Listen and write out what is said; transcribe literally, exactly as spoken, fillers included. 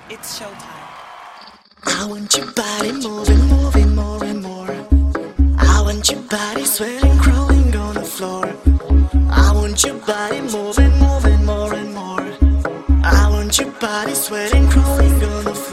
It's showtime. I want your body moving, moving more and more. I want your body sweating, crawling on the floor. I want your body moving, moving more and more. I want your body sweating, crawling on the floor.